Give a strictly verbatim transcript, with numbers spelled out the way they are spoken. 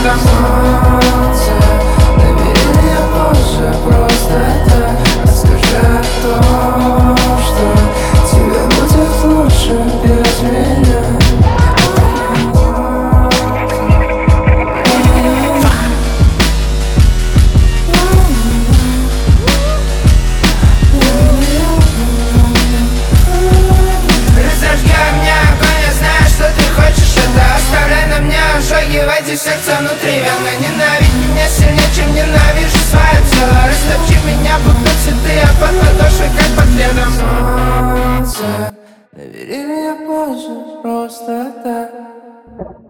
следом. Солнце, набери меня позже, просто так. Расскажи о том, что тебе будет лучше без меня. В эти сердца внутри вены. Ненавидь меня сильнее, чем ненавижу свое тело. Растопчи меня, будто цветы, а под подошвой, как под пледом. Солнце, набери меня позже, просто так.